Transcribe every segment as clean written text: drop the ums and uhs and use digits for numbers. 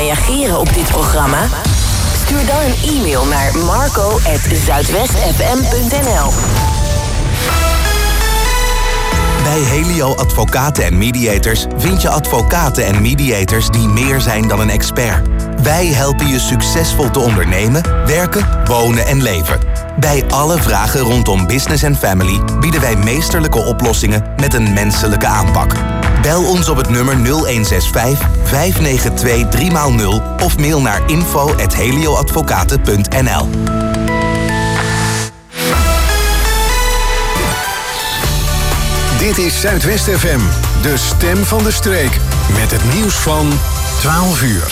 reageren op dit programma? Stuur dan een e-mail naar marco@zuidwestfm.nl. Bij Helio Advocaten en Mediators vind je advocaten en mediators die meer zijn dan een expert. Wij helpen je succesvol te ondernemen, werken, wonen en leven. Bij alle vragen rondom business en family bieden wij meesterlijke oplossingen met een menselijke aanpak. Bel ons op het nummer 0165 592 3x0 of mail naar info@helioadvocaten.nl. Dit is Zuidwest FM, de stem van de streek. Met het nieuws van 12 uur.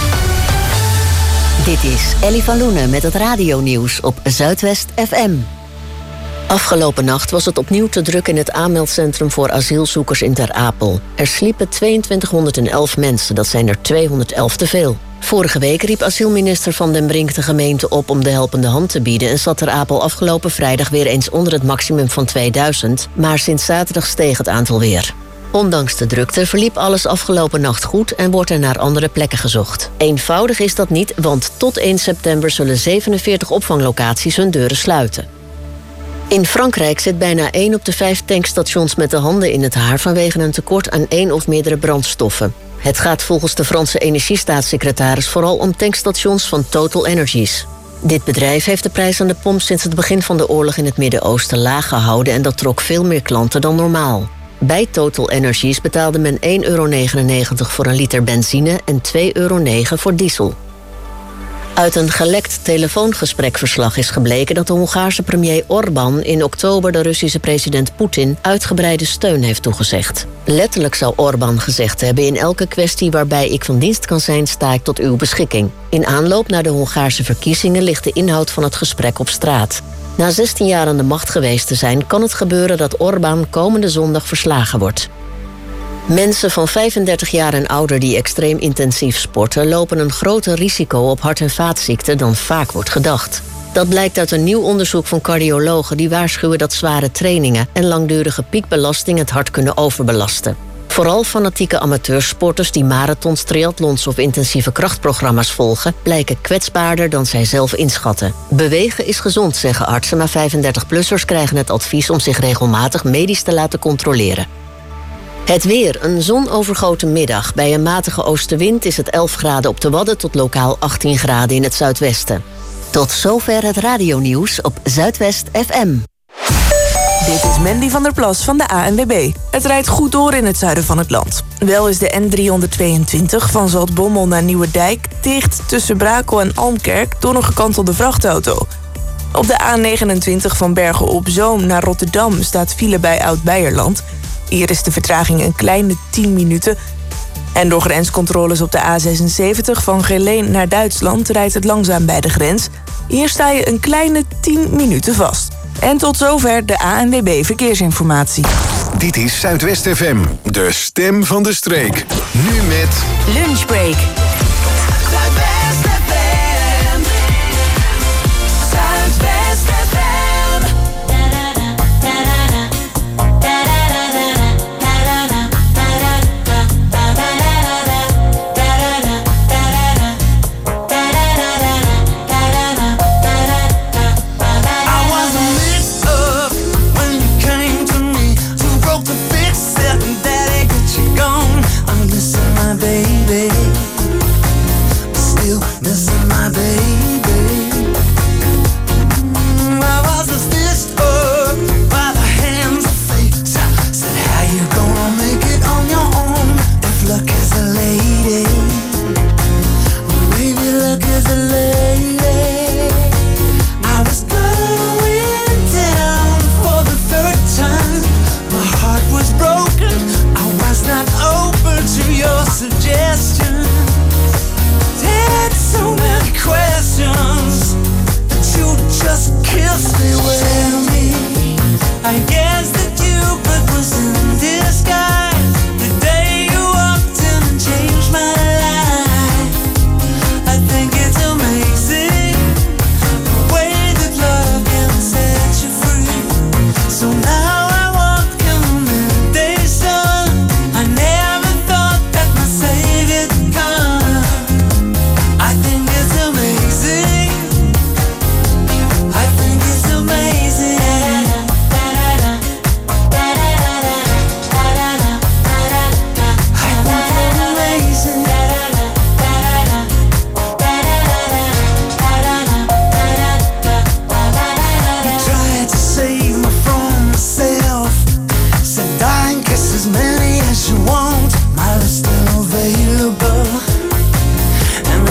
Dit is Ellie van Loenen met het radionieuws op Zuidwest FM. Afgelopen nacht was het opnieuw te druk in het aanmeldcentrum voor asielzoekers in Ter Apel. Er sliepen 2211 mensen, dat zijn er 211 te veel. Vorige week riep asielminister Van den Brink de gemeente op om de helpende hand te bieden en zat Ter Apel afgelopen vrijdag weer eens onder het maximum van 2000, maar sinds zaterdag steeg het aantal weer. Ondanks de drukte verliep alles afgelopen nacht goed en wordt er naar andere plekken gezocht. Eenvoudig is dat niet, want tot 1 september zullen 47 opvanglocaties hun deuren sluiten. In Frankrijk zit bijna 1 op de 5 tankstations met de handen in het haar vanwege een tekort aan 1 of meerdere brandstoffen. Het gaat volgens de Franse energiestaatssecretaris vooral om tankstations van Total Energies. Dit bedrijf heeft de prijs aan de pomp sinds het begin van de oorlog in het Midden-Oosten laag gehouden en dat trok veel meer klanten dan normaal. Bij Total Energies betaalde men €1,99 voor een liter benzine en €2,09 voor diesel. Uit een gelekt telefoongesprekverslag is gebleken dat de Hongaarse premier Orbán in oktober de Russische president Poetin uitgebreide steun heeft toegezegd. Letterlijk zou Orbán gezegd hebben: in elke kwestie waarbij ik van dienst kan zijn, sta ik tot uw beschikking. In aanloop naar de Hongaarse verkiezingen ligt de inhoud van het gesprek op straat. Na 16 jaar aan de macht geweest te zijn, kan het gebeuren dat Orbán komende zondag verslagen wordt. Mensen van 35 jaar en ouder die extreem intensief sporten lopen een groter risico op hart- en vaatziekten dan vaak wordt gedacht. Dat blijkt uit een nieuw onderzoek van cardiologen die waarschuwen dat zware trainingen en langdurige piekbelasting het hart kunnen overbelasten. Vooral fanatieke amateursporters die marathons, triathlons of intensieve krachtprogramma's volgen, blijken kwetsbaarder dan zij zelf inschatten. Bewegen is gezond, zeggen artsen, maar 35-plussers krijgen het advies om zich regelmatig medisch te laten controleren. Het weer, een zonovergoten middag. Bij een matige oostenwind is het 11 graden op de Wadden tot lokaal 18 graden in het zuidwesten. Tot zover het radionieuws op Zuidwest FM. Dit is Mandy van der Plas van de ANWB. Het rijdt goed door in het zuiden van het land. Wel is de N322 van Zaltbommel naar Nieuwerdijk dicht tussen Brakel en Almkerk door een gekantelde vrachtauto. Op de A29 van Bergen op Zoom naar Rotterdam staat file bij Oud-Beierland. Hier is de vertraging een kleine 10 minuten. En door grenscontroles op de A76 van Geleen naar Duitsland rijdt het langzaam bij de grens. Hier sta je een kleine 10 minuten vast. En tot zover de ANWB Verkeersinformatie. Dit is Zuidwest FM, de stem van de streek. Nu met Lunchbreak. Zuidwest FM. Zuidwest FM. Missing my baby. I was disturbed by the hands of fate. Said, how you gonna make it on your own if luck is a lady? Maybe luck is a lady. I was going down for the 3rd time. My heart was broken. I was not open to your suggestion. So many questions.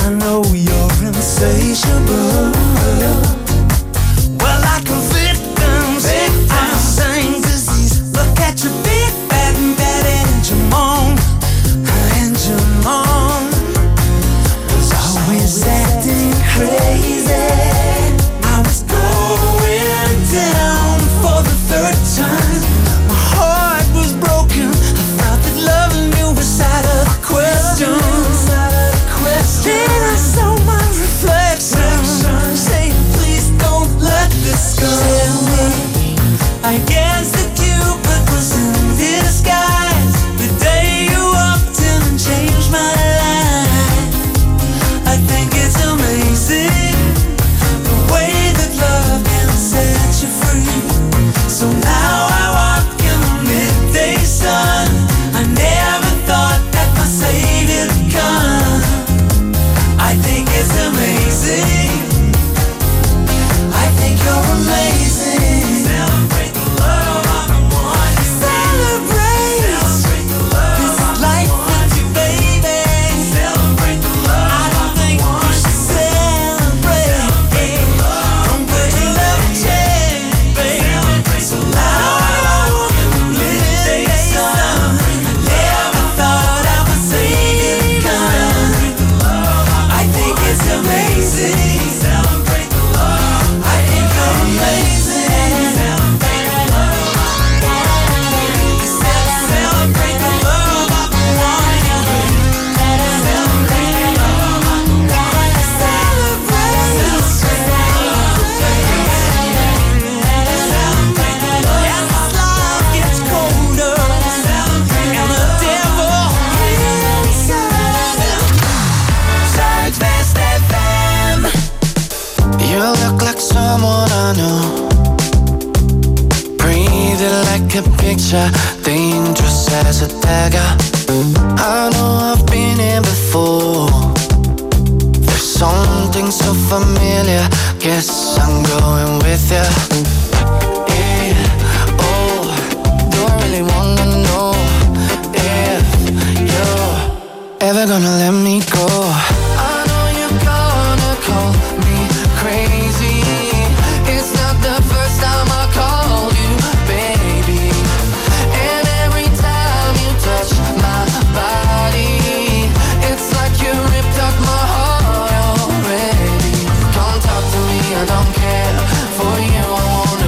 I know you're insatiable. Well, like a victim's same disease. Look at your big bad and bad engine on. Engine on was always acting crazy. I was going down for the third time. My heart was broken. I thought that loving you was out of the question. Then I saw my reflection saying, please don't let this go. Tell me, I guess that Cupid was in disguise the day you walked in and changed my life. I think it's amazing the way that love can set you free. So now I walk in the midday sun. I never thought that my Savior would come. I think it's amazing. I think you're amazing. Celebrate the love of the one you celebrate. Celebrate the love. This is life with you, baby. Celebrate the love. I don't think you should celebrate. Don't put your love in check, baby. So now I walk in the midday sun. I never thought I would see it come. I think it's amazing. Celebrate the love. I think you're amazing. Celebrate the love. Celebrate the love of the one you love. Celebrate the love of the one you celebrate. Celebrate the love. As this love gets colder, and the devil inside. Zuidwest FM. You look like someone I know. Breathing like a picture, dangerous as a dagger. I know I've been here before. There's something so familiar. Guess I'm going with ya. Yeah, oh, do I really wanna know if you're ever gonna let me go? I know you're gonna call me crazy. It's not the first time I called you, baby. And every time you touch my body, it's like you ripped up my heart already. Come talk to me, I don't care. For you, I won't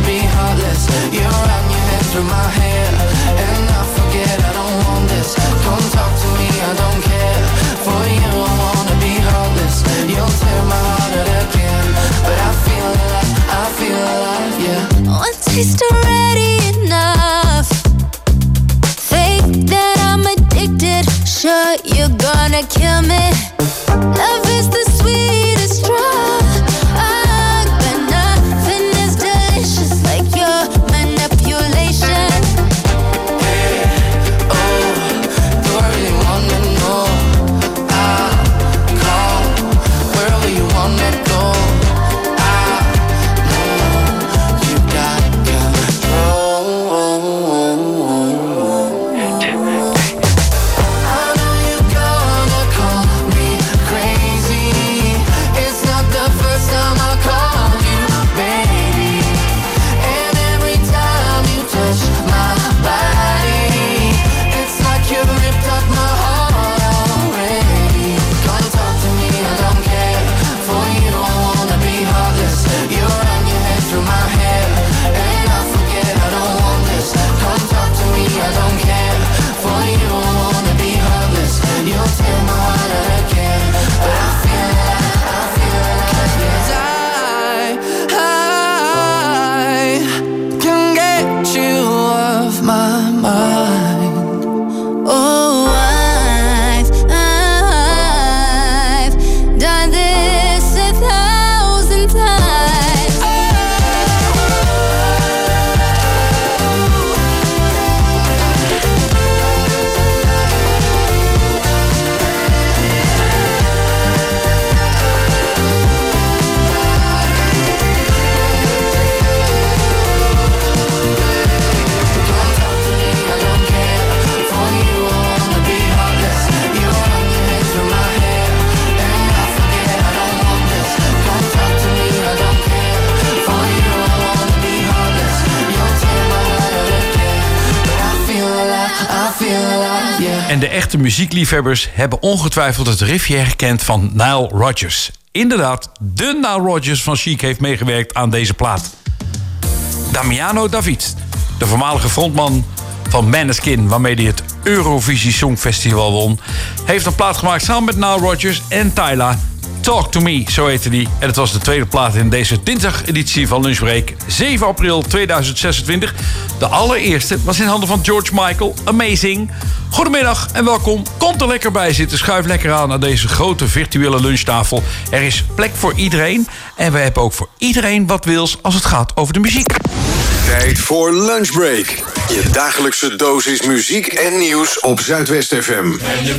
En de echte muziekliefhebbers hebben ongetwijfeld het riffje herkend van Nile Rodgers. Inderdaad, de Nile Rodgers van Chic heeft meegewerkt aan deze plaat. Damiano David, de voormalige frontman van Måneskin, waarmee hij het Eurovisie Songfestival won, heeft een plaat gemaakt samen met Nile Rodgers en Tyla. Talk to Me, zo heette die. En het was de tweede plaat in deze dinsdag-editie van Lunchbreak. 7 april 2026. De allereerste was in handen van George Michael. Amazing. Goedemiddag en welkom. Kom er lekker bij zitten. Schuif lekker aan deze grote virtuele lunchtafel. Er is plek voor iedereen. En we hebben ook voor iedereen wat wils als het gaat over de muziek. Tijd voor Lunchbreak. Je dagelijkse dosis muziek en nieuws op Zuidwest FM.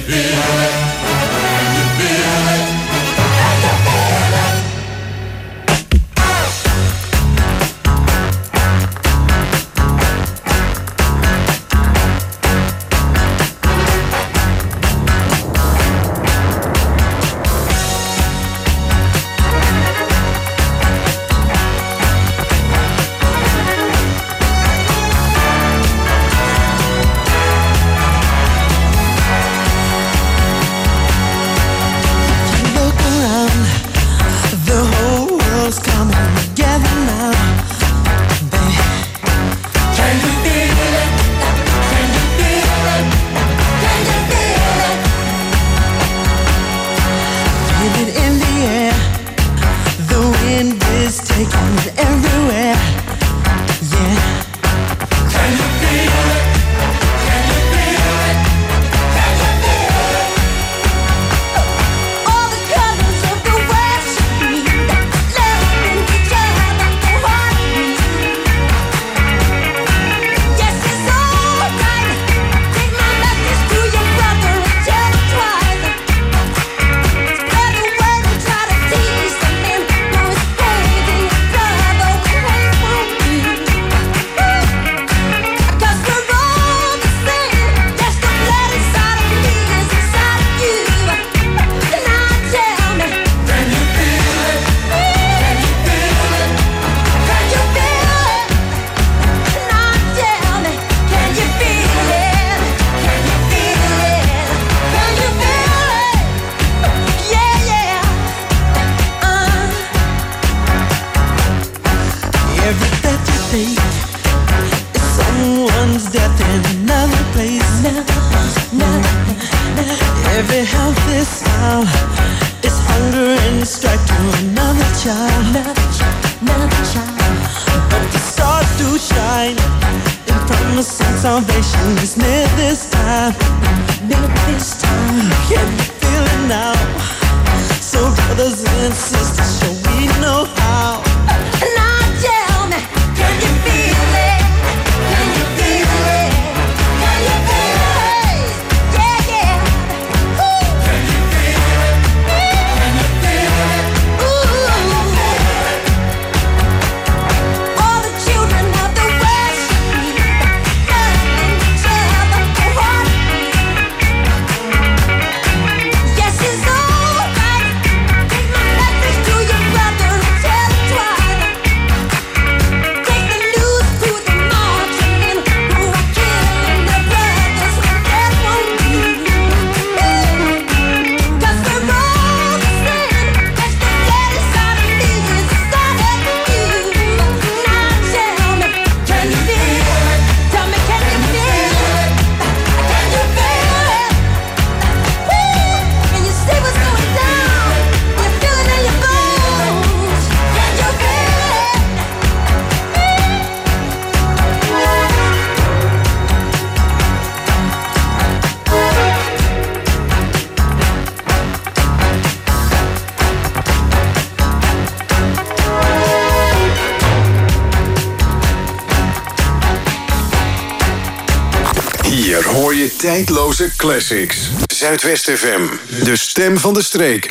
Tijdloze classics. Zuidwest FM. De stem van de streek.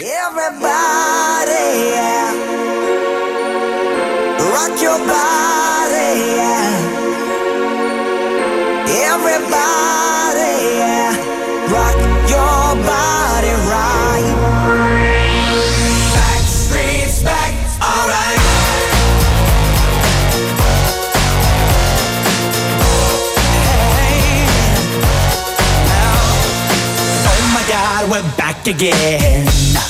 Everybody, yeah. Rock your body, yeah. Everybody, yeah. Rock your body right. Backstreet's back, alright. back again.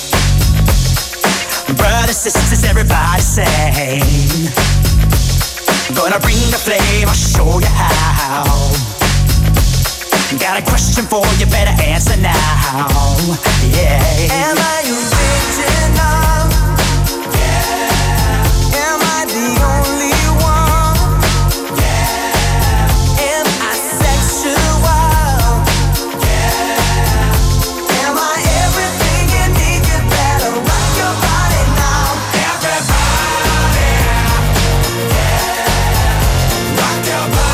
Brothers, sisters, everybody sing. Gonna bring the flame, I'll show you how. Got a question for you, better answer now. Yeah. Am I original? Yeah. Am I the only one? Yeah. Am I sexual? Yeah. Am I everything you need? You better rock your body now. Everybody, yeah. Rock your body.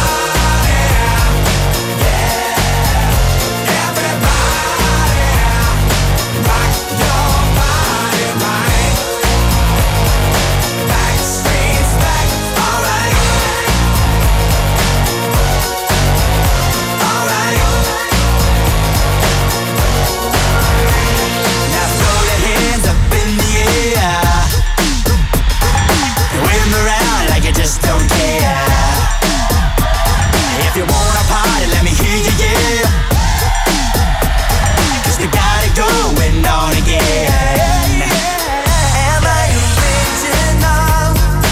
Don't care. If you wanna party, let me hear you, yeah. 'Cause we got it going on again. Am I original?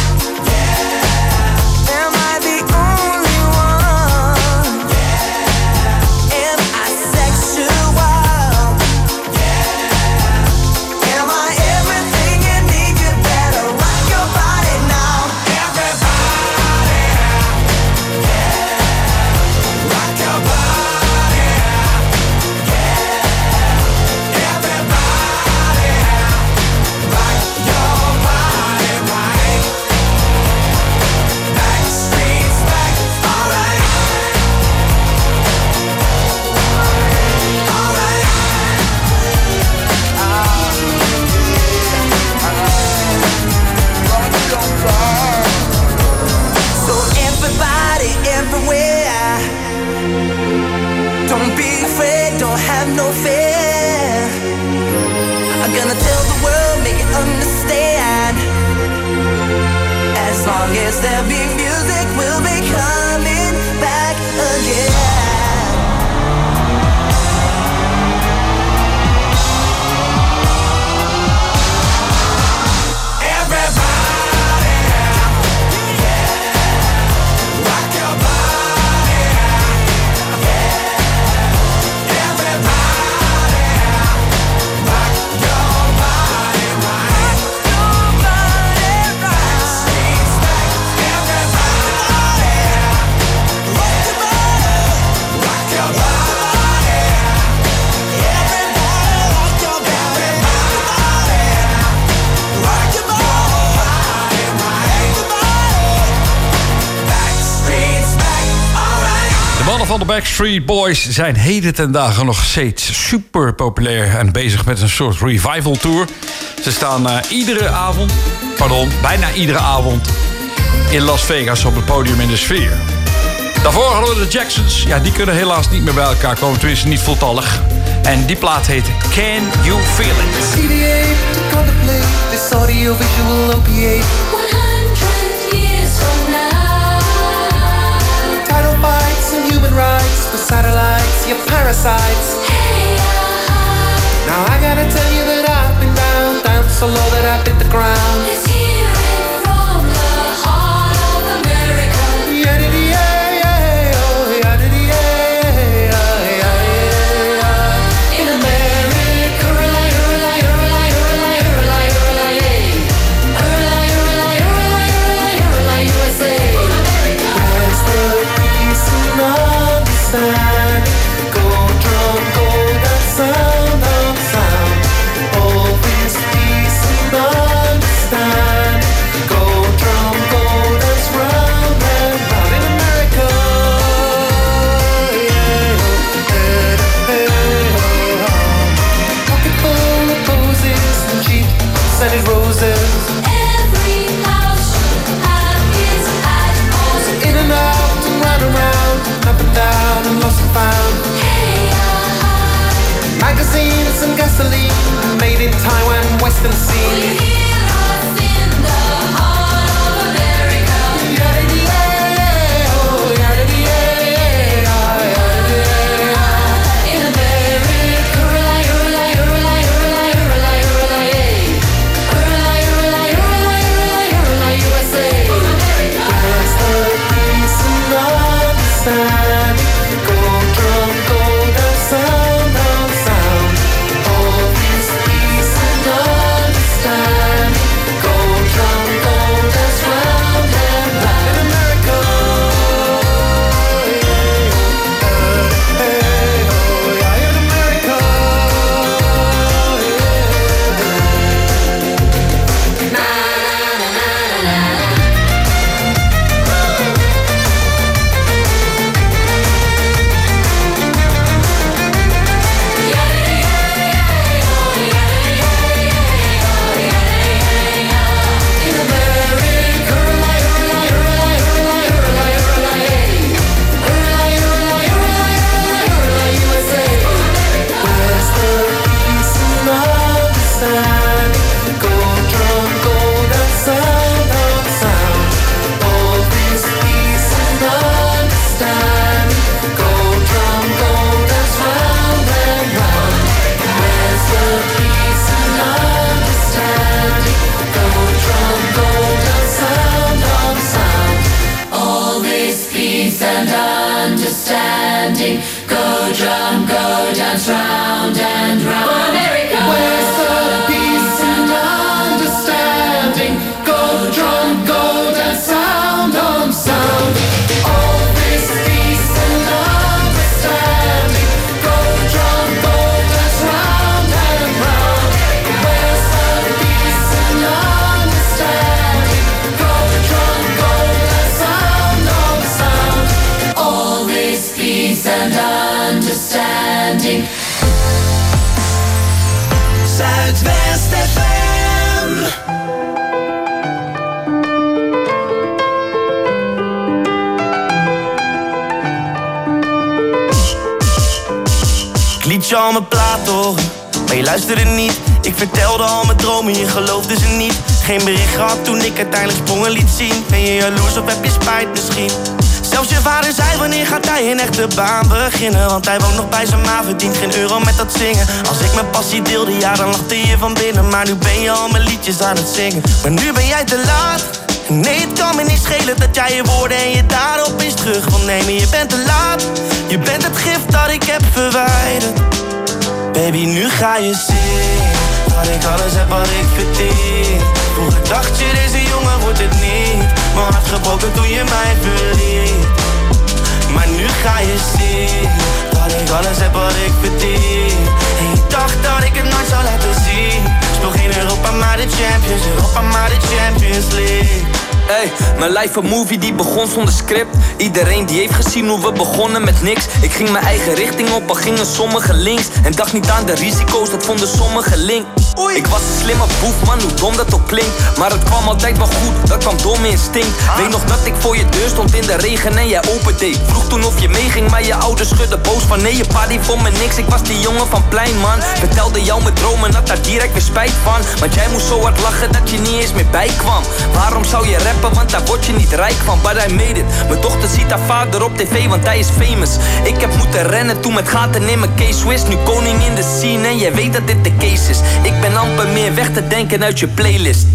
Yeah. Am I the only one? Yeah. Am I sexual? Yeah. Am I everything you need? You better rock your body now. Everywhere. Don't be afraid, don't have no fear. I'm gonna tell the world, make it understand. As long as there be music, we'll be coming back again. Van de Backstreet Boys zijn heden ten dagen nog steeds super populair en bezig met een soort revival tour. Ze staan bijna iedere avond in Las Vegas op het podium in de Sfeer. Daarvoor hadden we de Jacksons. Ja, die kunnen helaas niet meer bij elkaar komen, tenminste niet voltallig. En die plaat heet Can You Feel It? CDA to contemplate this audio-visual opiate. 100 years from now. Title fights and human rights for satellites, your parasites. Hey, now I gotta tell you that I've been down so low that I hit the ground. Let's hear it from the heart of America. In America, USA. Where's the peace and understanding? Go drum, go that sound of sound. All this peace and understanding. Go drum, go that's round and round in America. Pocket full of posies and cheap scented roses. Every house should have its atmosphere. In and out and round and round, up and down and lost and found. Magazines and gasoline, made in Taiwan, Western scene. In America, dance round and round. America, where's the peace and understanding? Go drum, go dance, sound on sound. All this peace and understanding. Go drum, go dance round and round. Where's the peace and understanding? Go drum, go dance, sound on sound. All this peace and understanding. Zuidwest FM. Ik liet je al mijn plaat horen, maar je luisterde niet. Ik vertelde al mijn dromen, je geloofde ze niet. Geen bericht gehad toen ik uiteindelijk sprongen liet zien. Ben je jaloers of heb je spijt misschien? Zelfs je vader zei, wanneer gaat hij een echte baan beginnen? Want hij woont nog bij zijn ma, verdient geen euro met dat zingen. Als ik mijn passie deelde, ja dan lachte je van binnen. Maar nu ben je al mijn liedjes aan het zingen. Maar nu ben jij te laat. Nee, het kan me niet schelen dat jij je woorden en je daden opeens terug wil nemen. Je bent te laat, je bent het gift dat ik heb verwijderd. Baby, nu ga je zien dat ik alles heb wat ik verdien. Vroeger dacht je, deze jongen wordt het niet. Mijn hart gebroken toen je mij verliet. Maar nu ga je zien dat ik alles heb wat ik verdien. En je dacht dat ik het nooit zou laten zien. Speel geen Europa, maar de Champions. Europa, maar de Champions League. Hey, mijn life een movie die begon zonder script. Iedereen die heeft gezien hoe we begonnen met niks. Ik ging mijn eigen richting op, al gingen sommigen links. En dacht niet aan de risico's, dat vonden sommigen link. Ik was een slimme boef, man, hoe dom dat ook klinkt. Maar het kwam altijd wel goed, dat kwam door mijn instinct. Weet nog dat ik voor je deur stond in de regen en jij opendeed. Vroeg toen of je meeging, maar je ouders schudden boos van nee, je pa die vond me niks. Ik was die jongen van plein, man. Vertelde jou mijn dromen, had daar direct weer spijt van. Want jij moest zo hard lachen dat je niet eens meer bijkwam. Waarom zou je rappen, want daar word je niet rijk van. But I made it, mijn dochter ziet haar vader op tv, want hij is famous. Ik heb moeten rennen toen met gaten in mijn K-Swiss. Nu koning in de scene en jij weet dat dit de case is. Ik ben amper meer weg te denken uit je playlist.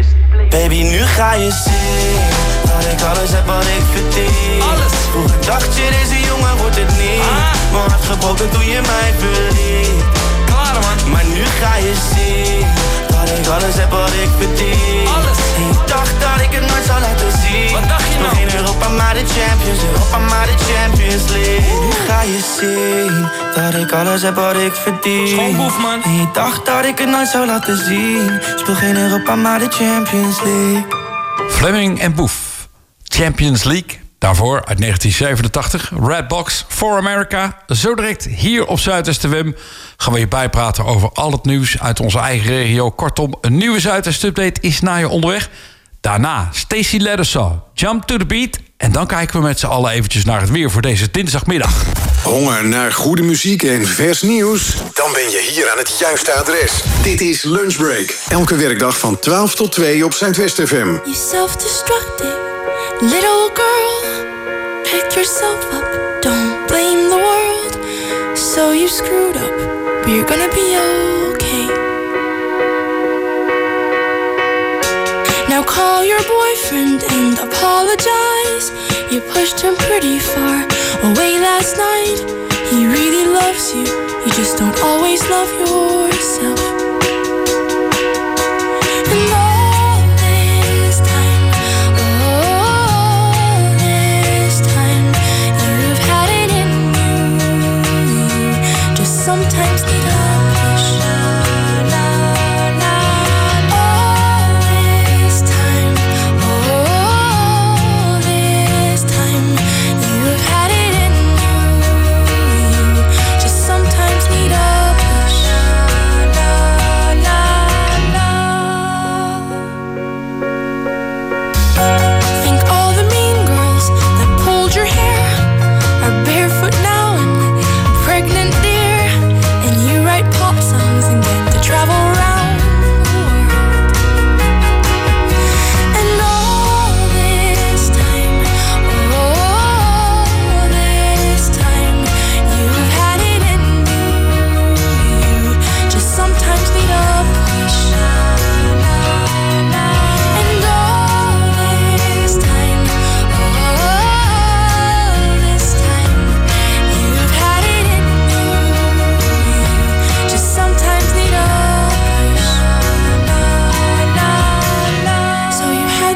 Baby, nu ga je zien dat ik alles heb wat ik verdien. Alles. Vroeger dacht je, deze jongen wordt het niet. Mijn hart gebroken toen je mij verliet. Klaar, man. Maar nu ga je zien dat ik alles heb wat ik verdien. Alles. En je dacht dat ik het nooit zou laten zien. Wat dacht je nou? Geen Europa, maar de Champions. Europa, maar de Champions League. Nu ga je zien dat ik alles heb wat ik verdien. Schoonboef, man. En je dacht dat ik het nooit zou laten zien. Speel geen Europa, maar de Champions League. Fleming en Boef. Champions League. Daarvoor uit 1987. Redbox for America. Zo direct hier op Zuidwest FM gaan we je bijpraten over al het nieuws uit onze eigen regio. Kortom, een nieuwe Zuidwest Update is naar je onderweg. Daarna Stacey Leathersaw, Jump to the Beat. En dan kijken we met z'n allen eventjes naar het weer voor deze dinsdagmiddag. Honger naar goede muziek en vers nieuws? Dan ben je hier aan het juiste adres. Dit is Lunchbreak. Elke werkdag van 12 tot 2 op Zuidwest FM. You self-destructive little girl. Pick yourself up, don't blame the world. So you screwed up, but you're gonna be okay. Now call your boyfriend and apologize. You pushed him pretty far away last night. He really loves you, you just don't always love yourself. And all this time, you've had it in you. Just sometimes need a push.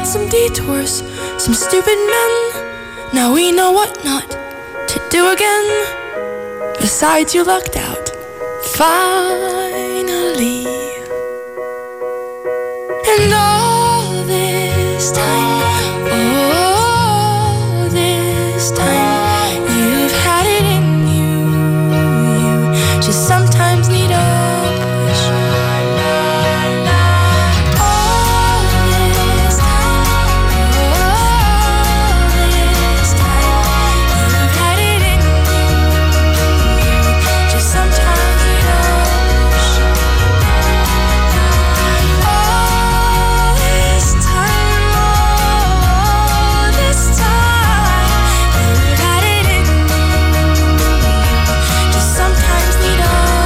made some detours, some stupid men. Now we know what not to do again. Besides, you lucked out, finally. And all this time, you've had it in you. You just sometimes need a push. All this time, you've had it in you. You just sometimes need a push. All this time, you've had it in you. Just sometimes need a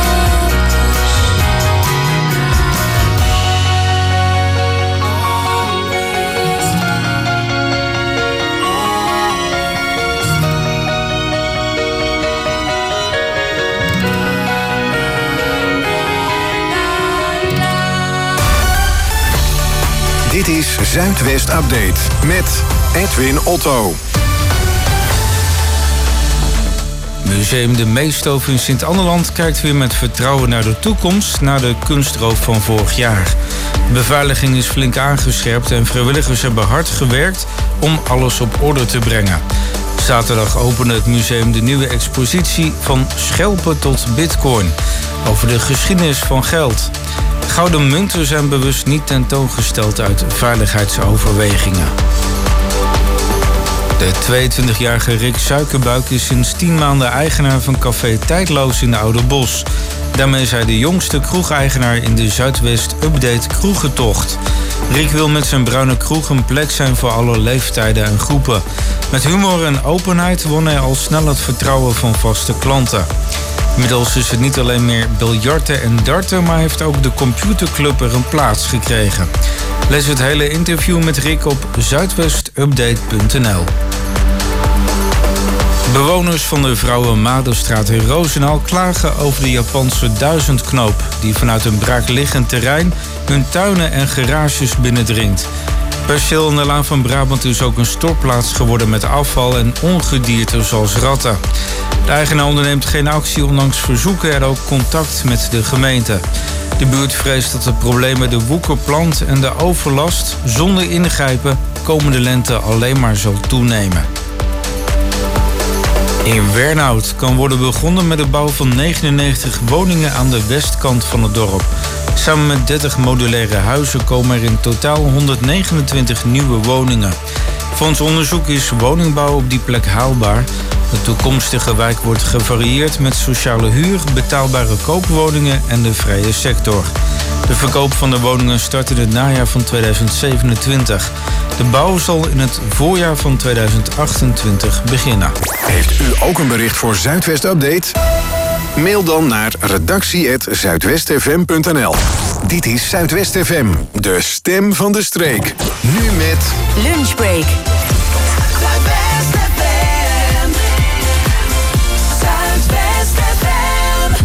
Dit is Zuidwest Update met Edwin Otto. Museum de Meesthoven in Sint-Anneland kijkt weer met vertrouwen naar de toekomst na de kunstroof van vorig jaar. De beveiliging is flink aangescherpt en vrijwilligers hebben hard gewerkt om alles op orde te brengen. Zaterdag opende het museum de nieuwe expositie Van Schelpen tot Bitcoin over de geschiedenis van geld. Gouden munten zijn bewust niet tentoongesteld uit veiligheidsoverwegingen. De 22-jarige Rick Suikerbuik is sinds 10 maanden eigenaar van café Tijdloos in de Oude Bos. Daarmee is hij de jongste kroegeigenaar in de Zuidwest Update kroegentocht. Rick wil met zijn bruine kroeg een plek zijn voor alle leeftijden en groepen. Met humor en openheid won hij al snel het vertrouwen van vaste klanten. Inmiddels is het niet alleen meer biljarten en darten, maar heeft ook de computerclub er een plaats gekregen. Lees het hele interview met Rick op zuidwestupdate.nl. Bewoners van de Vrouwenmadenstraat in Roosendaal klagen over de Japanse duizendknoop, die vanuit een braakliggend terrein hun tuinen en garages binnendringt. Perceel in de Laan van Brabant is ook een stortplaats geworden met afval en ongedierte zoals ratten. De eigenaar onderneemt geen actie, ondanks verzoeken en ook contact met de gemeente. De buurt vreest dat de problemen de woekerplant en de overlast zonder ingrijpen komende lente alleen maar zal toenemen. In Wernhout kan worden begonnen met de bouw van 99 woningen aan de westkant van het dorp. Samen met 30 modulaire huizen komen er in totaal 129 nieuwe woningen. Volgens onderzoek is woningbouw op die plek haalbaar. De toekomstige wijk wordt gevarieerd met sociale huur, betaalbare koopwoningen en de vrije sector. De verkoop van de woningen start in het najaar van 2027. De bouw zal in het voorjaar van 2028 beginnen. Heeft u ook een bericht voor Zuidwest Update? Mail dan naar redactie@zuidwestfm.nl. Dit is Zuidwest FM, de stem van de streek. Nu met Lunchbreak. Zuidwest FM. Zuidwest FM.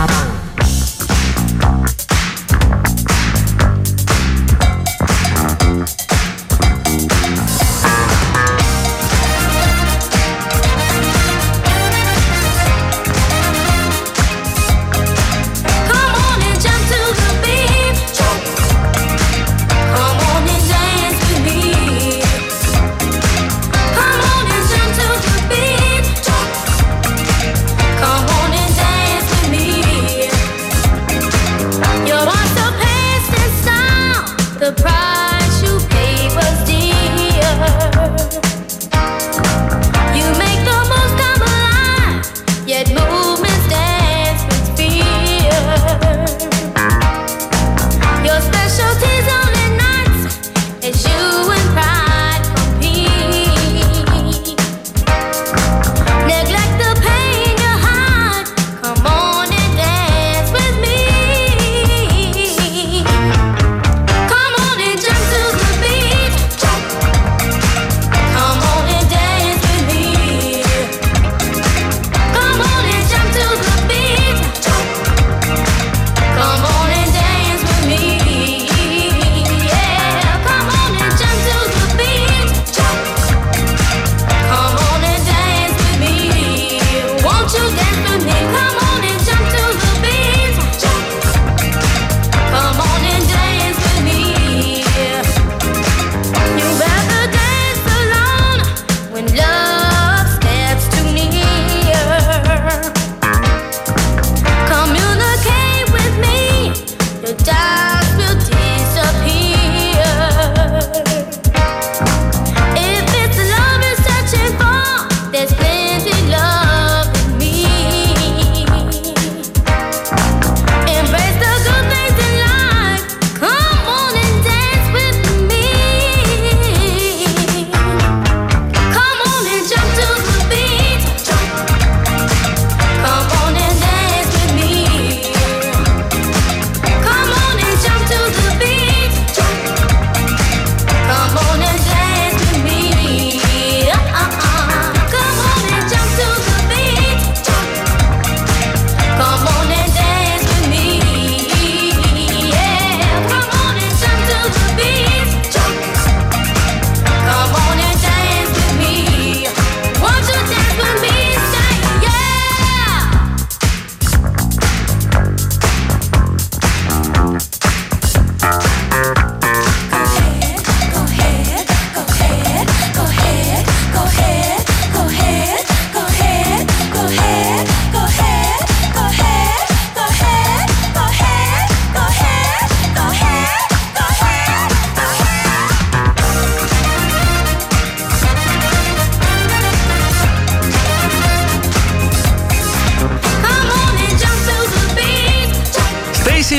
Come on and jump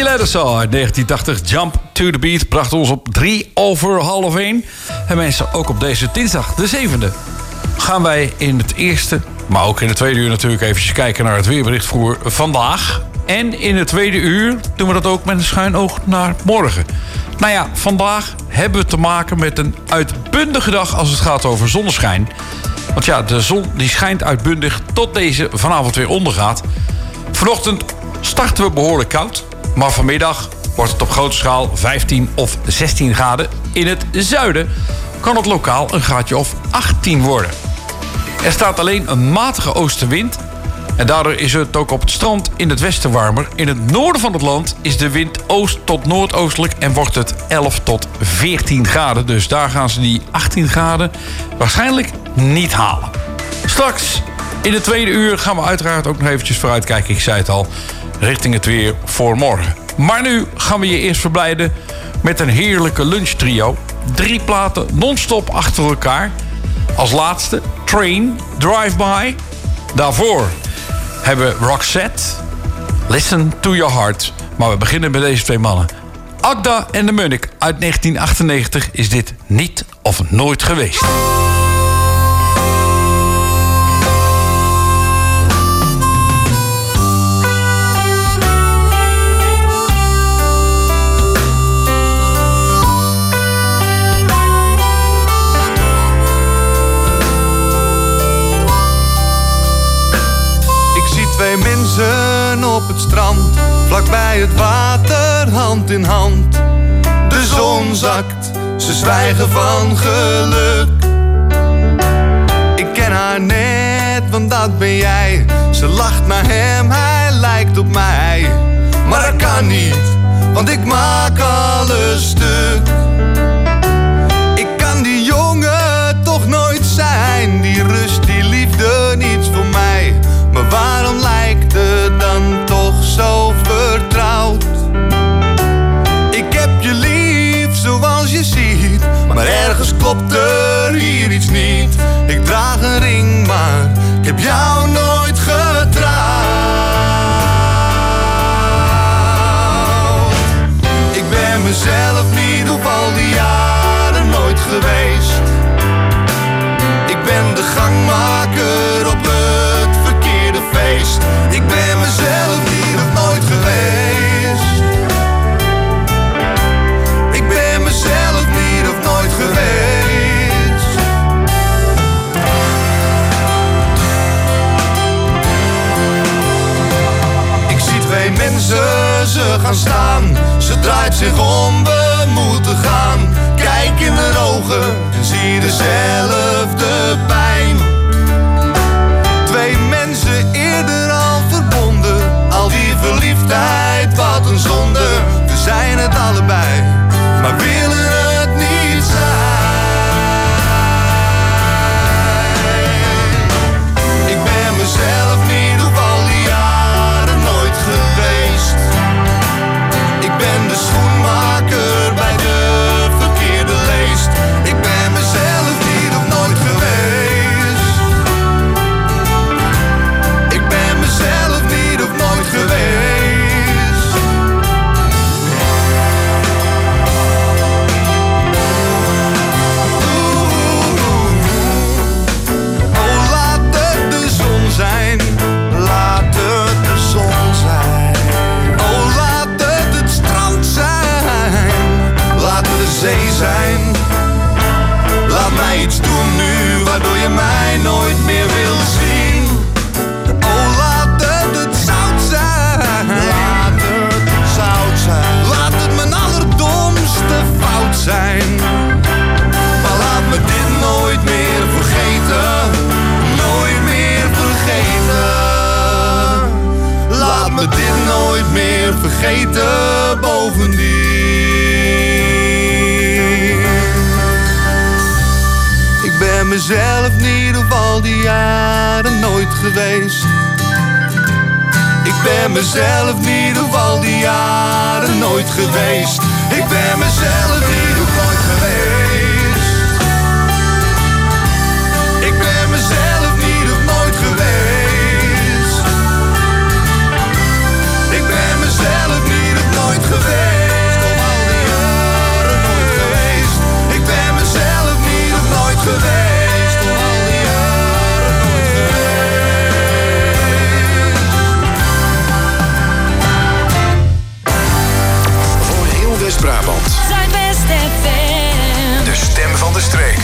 Let Us All uit 1980, Jump to the Beat, bracht ons op 1:03. En mensen, ook op deze dinsdag, de 7e... gaan wij in het eerste, maar ook in de tweede uur natuurlijk... eventjes kijken naar het weerbericht voor vandaag. En in het tweede uur doen we dat ook met een schuin oog naar morgen. Nou ja, vandaag hebben we te maken met een uitbundige dag... als het gaat over zonneschijn. Want ja, de zon die schijnt uitbundig tot deze vanavond weer ondergaat. Vanochtend starten we behoorlijk koud... maar vanmiddag wordt het op grote schaal 15 of 16 graden. In het zuiden kan het lokaal een graadje of 18 worden. Er staat alleen een matige oostenwind... en daardoor is het ook op het strand in het westen warmer. In het noorden van het land is de wind oost tot noordoostelijk... en wordt het 11 tot 14 graden. Dus daar gaan ze die 18 graden waarschijnlijk niet halen. Straks in het tweede uur gaan we uiteraard ook nog eventjes vooruitkijken. Ik zei het al, richting het weer voor morgen. Maar nu gaan we je eerst verblijden met een heerlijke lunchtrio. 3 platen non-stop achter elkaar. Als laatste Train, Drive-By. Daarvoor hebben we Roxette, Listen to Your Heart. Maar we beginnen met deze 2 mannen. Agda en de Munnik uit 1998 is dit niet of nooit geweest. Twee mensen op het strand, vlakbij het water, hand in hand. De zon zakt, ze zwijgen van geluk. Ik ken haar net, want dat ben jij. Ze lacht naar hem, hij lijkt op mij. Maar dat kan niet, want ik maak alles stuk. Ik kan die jongen toch nooit zijn. Die rust, die liefde, niets voor mij. Maar waarom lijkt het dan toch zo vertrouwd? Ik heb je lief zoals je ziet, maar ergens klopt er hier iets niet. Ik draag een ring, maar ik heb jou nooit getrouwd. Ik ben mezelf niet op al die jaren nooit geweest. Ik ben de gangmaker op het verkeerde feest. Ik ben mezelf niet of nooit geweest. Ik ben mezelf niet of nooit geweest. Ik zie 2 mensen, ze gaan staan. Ze draait zich om, we moeten gaan. Kijk in de ogen en zie dezelfde pijn. 2 mensen eerder al verbonden. Al die verliefdheid, wat een zonde. We zijn het allebei, maar willen het niet zijn. Ik ben mezelf niet op al die jaren nooit geweest. Ik ben de schoenmaker bij de verkeerde leest. Ik ben mezelf niet of nooit geweest. Ik ben mezelf niet of nooit geweest. Oh, laat het de zon zijn. Laat het de zon zijn. Oh, laat het strand zijn. Laat het de zee zijn. Laat mij iets doen nu, waardoor je mij nooit meer wil zien. Oh, laat het zout zijn. Laat het zout zijn. Laat het mijn allerdomste fout zijn. Maar laat me dit nooit meer vergeten. Nooit meer vergeten. Laat me dit nooit meer vergeten, bovendien. Ik ben mezelf niet op al die jaren nooit geweest. Ik ben mezelf niet op al die jaren nooit geweest. Ik ben mezelf niet op nooit geweest. Ik ben mezelf niet op nooit geweest. Ik ben mezelf niet op nooit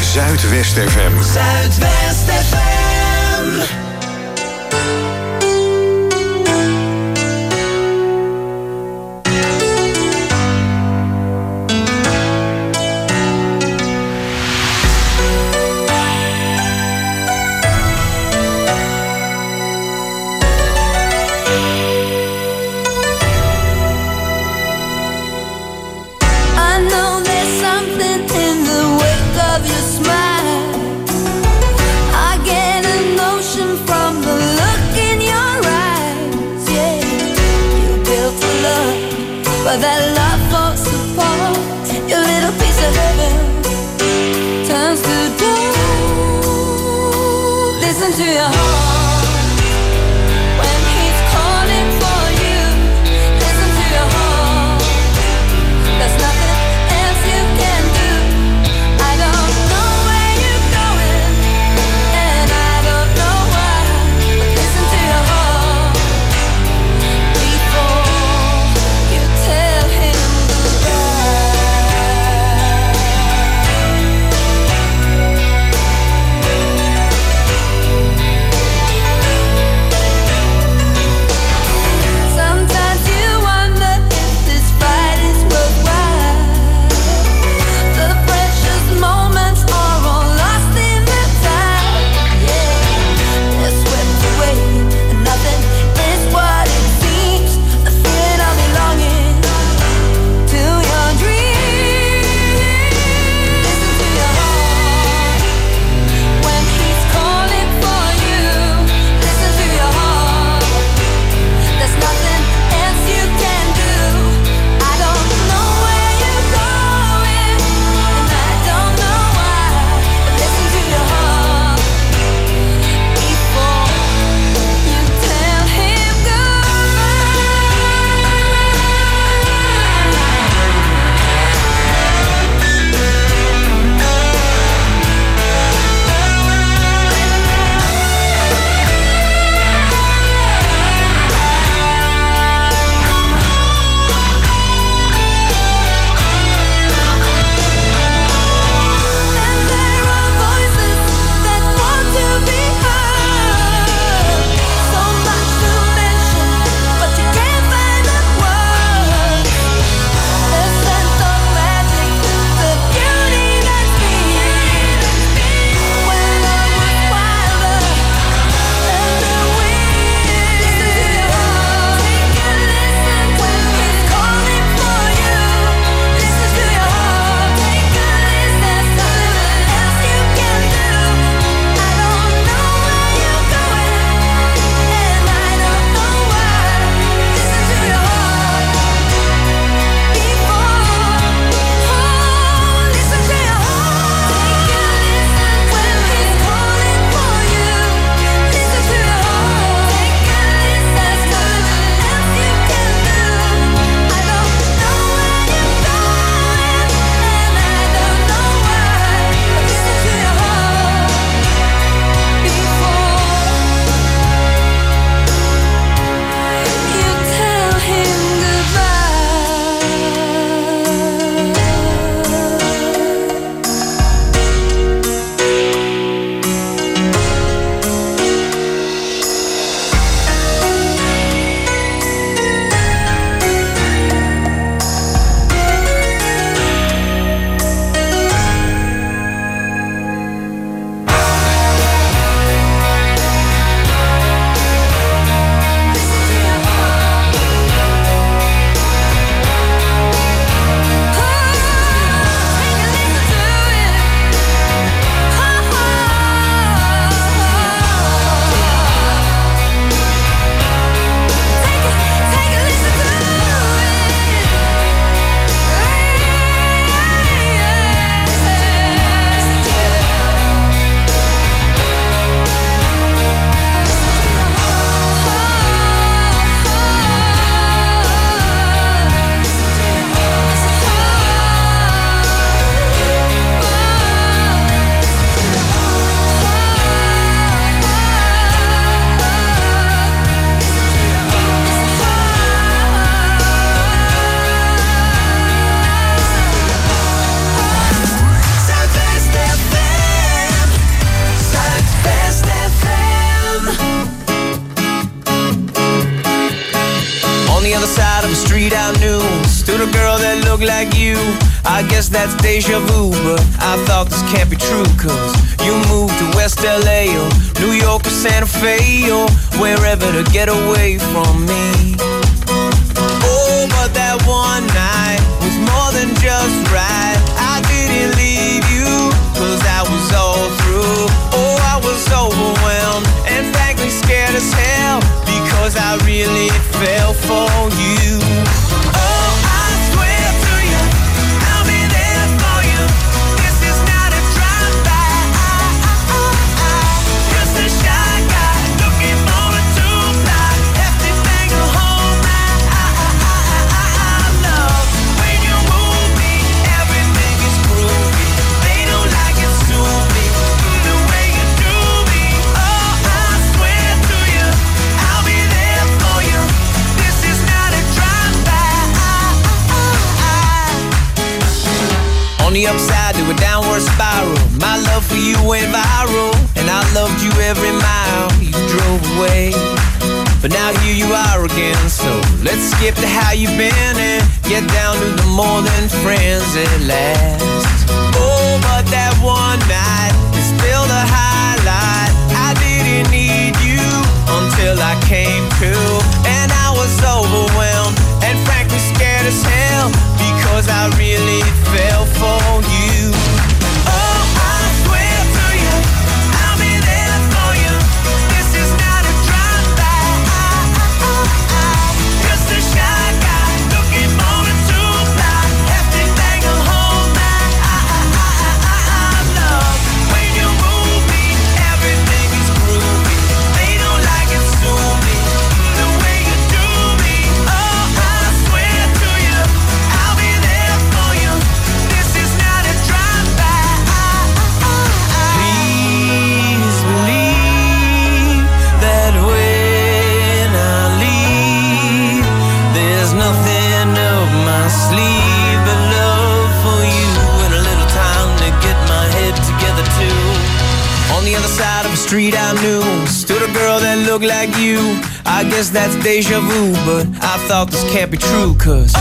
Zuidwest FM. Zuidwest FM. I get a notion that look like you. I guess that's deja vu, but I thought this can't be true, cause you moved to West LA or New York or Santa Fe or wherever to get away from me. Oh, but that one night was more than just right. I didn't leave you, cause I was all through. Oh, I was overwhelmed and frankly scared as hell, because I really fell for you. Oh, I swear to you, I'll be there for you. This is not a drive-by. Just a shy guy looking for a two-fly. Hefty thing to hold my love. When you move me, everything is groovy. They don't like it, sue me, the way you do me. Oh, I swear to you, I'll be there for you. This is not a drive-by. On the upside to a downward spiral, my love for you went viral, and I loved you every mile you drove away. But now here you are again, so let's skip to how you've been and get down to the more than friends at last. Oh, but that one night is still the highlight. I didn't need you until I came to, and I was overwhelmed and frankly scared as hell, because I really fell for you. Oh, I swear to you, I'll be there for you. This is not a drive-by. Just a shy guy looking for a two-fly. Hefty thing to hold my love. When you move me, everything is groovy. They don't like it, sue me, the way you do me. Oh, I swear to you, I'll be there for you. This is not a drive-by. Please believe that when I leave, there's nothing up my sleeve but love for you and a little time to get my head together too. On the other side of the street I knew stood a girl that looked like you. I guess that's deja vu, but I thought this can't be true, cause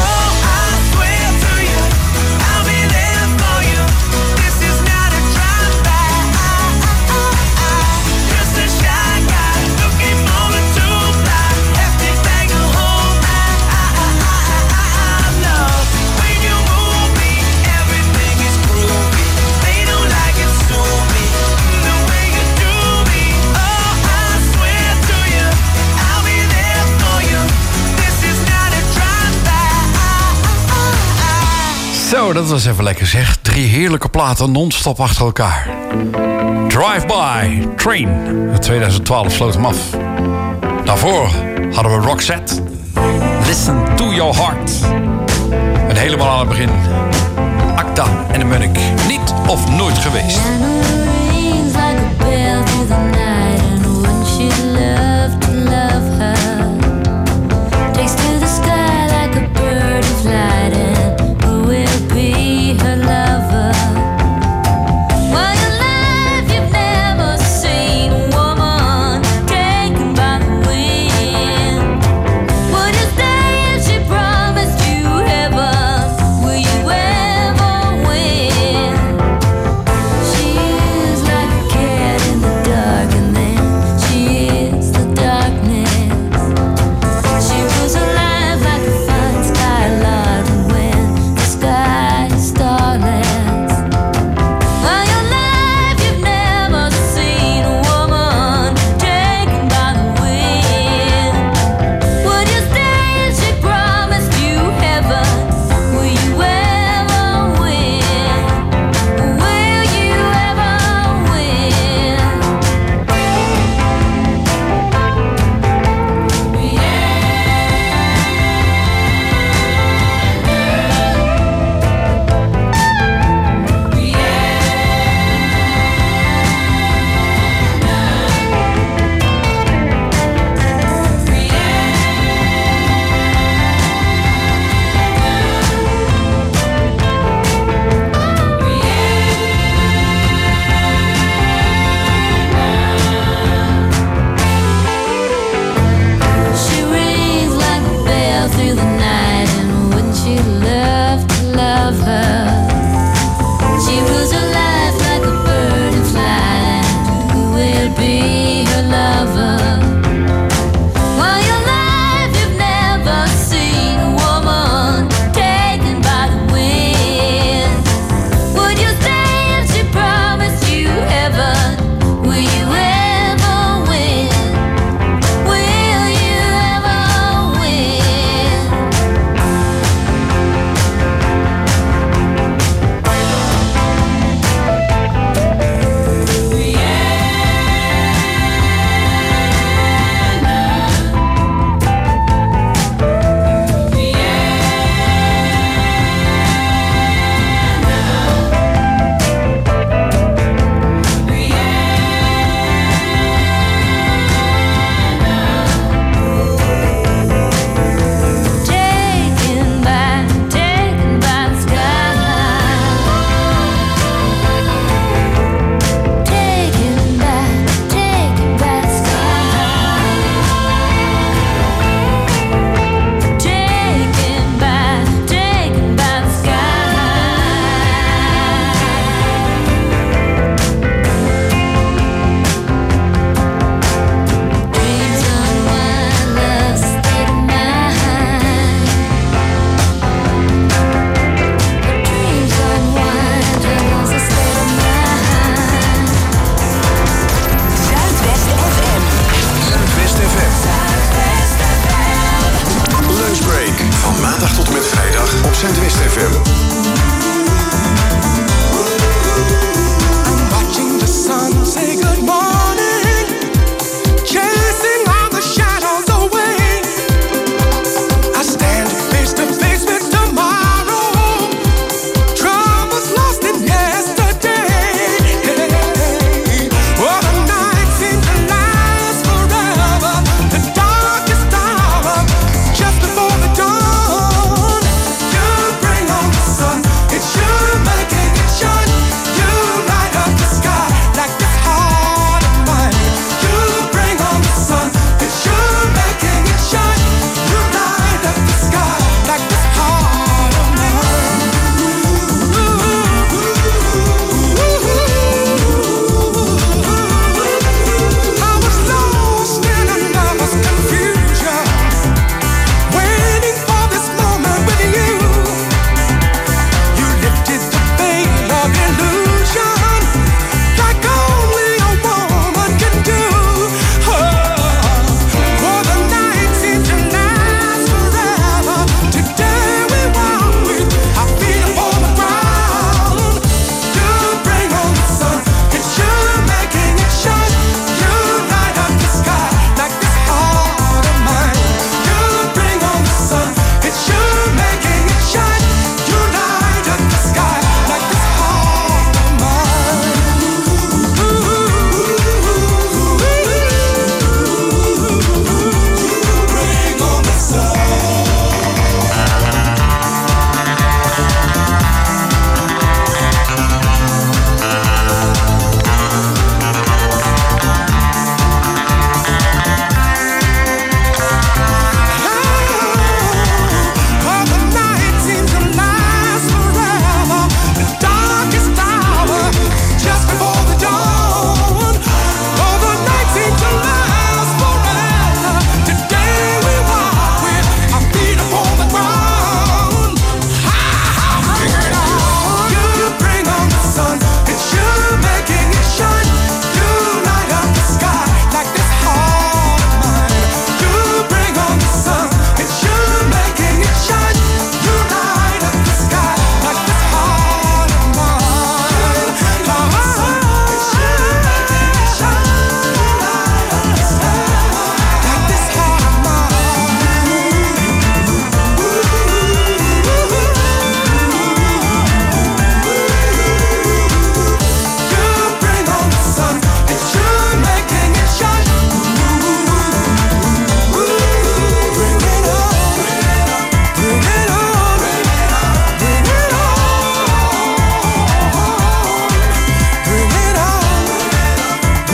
Zo, dat was even lekker zeg. 3 heerlijke platen non-stop achter elkaar. Drive-by, Train. 2012 sloot hem af. Daarvoor hadden we Roxette. Listen to your heart. En helemaal aan het begin. Acta en de Munnik. Niet of nooit geweest. She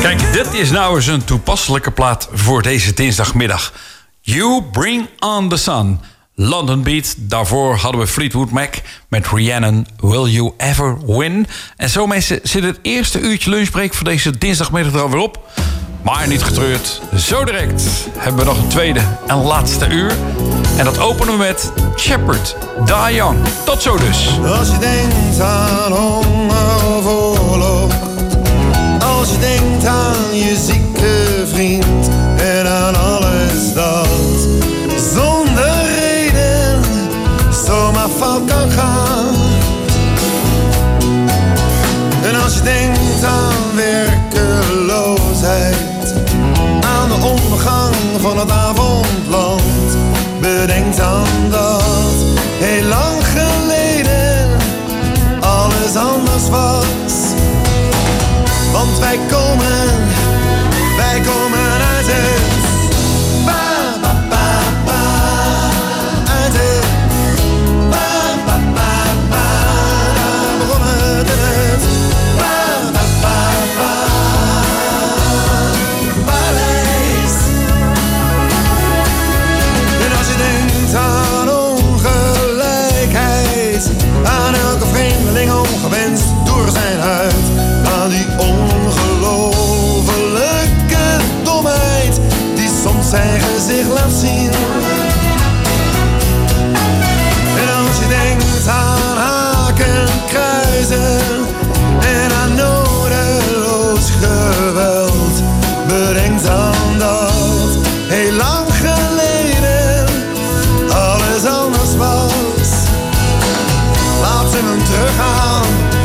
Kijk, dit is nou eens een toepasselijke plaat voor deze dinsdagmiddag. You Bring On The Sun. London Beat. Daarvoor hadden we Fleetwood Mac met Rhiannon, Will You Ever Win. En zo mensen zit het eerste uurtje lunchbreak voor deze dinsdagmiddag er alweer op. Maar niet getreurd. Zo direct hebben we nog een tweede en laatste uur. En dat openen we met Shepherd, Die Young. Tot zo dus. Als je denkt aan honger of oorlog, als je denkt aan je zieke vriend en aan alles dat zonder reden zomaar fout kan gaan. En als je denkt aan werkeloosheid, aan de ondergang van het avondland, bedenk dan dat heel lang geleden alles anders was. Want wij komen uit het ba-ba-ba-ba, uit het ba-ba-ba-ba, daar begon het in het ba-ba-ba-ba, paleis. En als je denkt aan ongelijkheid, aan elke vreemdeling ongewenst door zijn huid, aan die ongelofelijke domheid die soms zijn gezicht laat zien. En als je denkt aan haken, kruisen en aan nodeloos geweld, bedenk dan dat heel lang geleden alles anders was. Laten we hem teruggaan.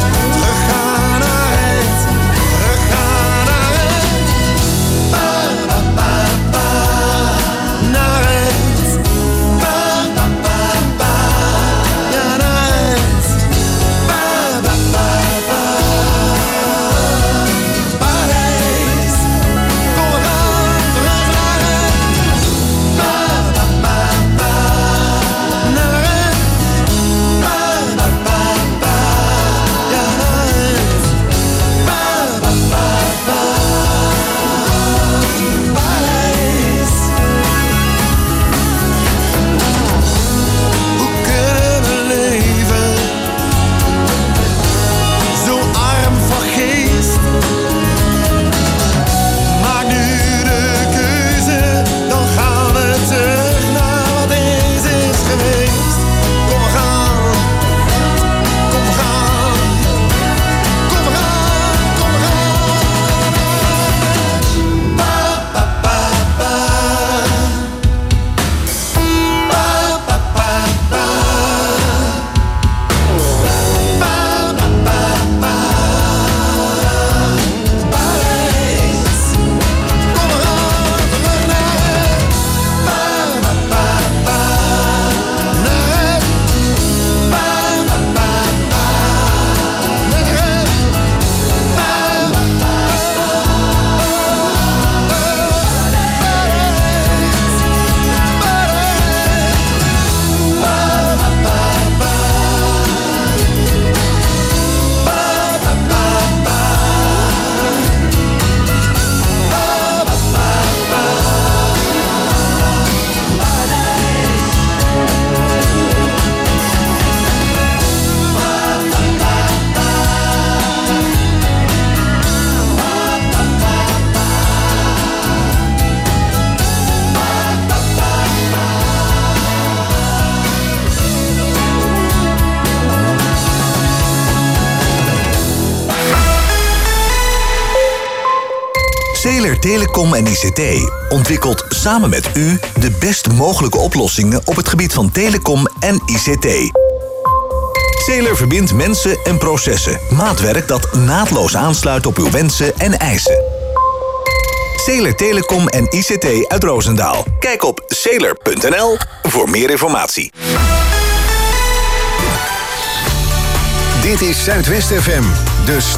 Sailor Telecom en ICT ontwikkelt samen met u de best mogelijke oplossingen op het gebied van telecom en ICT. Sailor verbindt mensen en processen. Maatwerk dat naadloos aansluit op uw wensen en eisen. Sailor Telecom en ICT uit Roosendaal. Kijk op sailor.nl voor meer informatie. Dit is Zuidwest FM. Dus